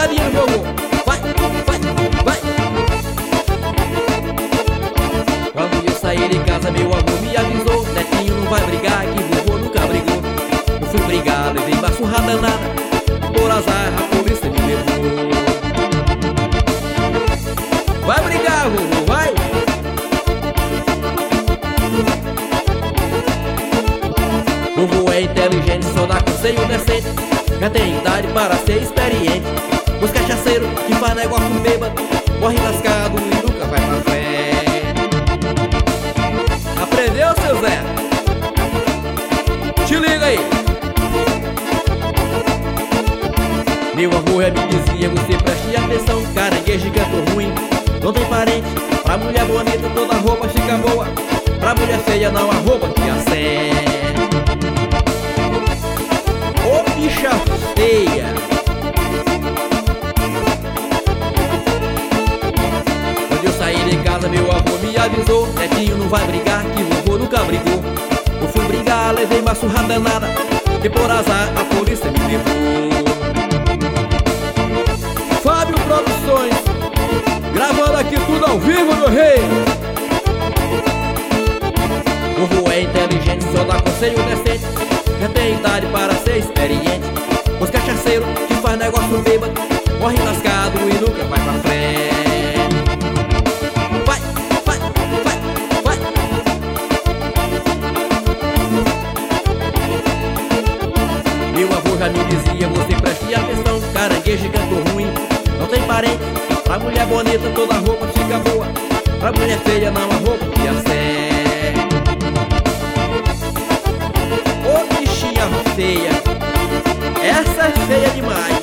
pegadinha no jogo. Vai, vai, vai. Quando eu saí de casa, meu avô me avisou: netinho, não vai brigar, que vovô nunca brigou. Eu fui brigar, levei uma surrada danada. Por azar, a polícia me levou. Vai brigar, vovô, vai. Vovô é inteligente, só dá conselho decente. Já tem idade para ser experiente. Os cachaceiros que faz negócio bêbado morre lascado e nunca vai pra frente. Aprendeu, seu Zé? Te liga aí. Meu avô já me dizia: você preste atenção, caranguejo canto ruim não tem parente. Pra mulher bonita toda roupa fica boa, pra mulher feia não há roupa que acende. Ô bicha feia. Quando eu saí de casa, meu avô me avisou: netinho, não vai brigar, que vovô nunca brigou. Eu fui brigar, levei uma surrada danada, e por azar a polícia me levou. Fábio Produções, gravando aqui tudo ao vivo, meu rei. Vovô é inteligente, só dá conselho decente. Já tem idade para ser experiente. Os cachaceiros que faz negócio bêbado morre lascado e nunca vai pra frente. Vai, vai, vai, vai. Meu avô já me dizia: você preste atenção, caranguejo canto ruim não tem parente. Pra mulher bonita toda roupa fica boa, pra mulher feia não há roupa que acende. Ô bichinha feia, essa é feia demais.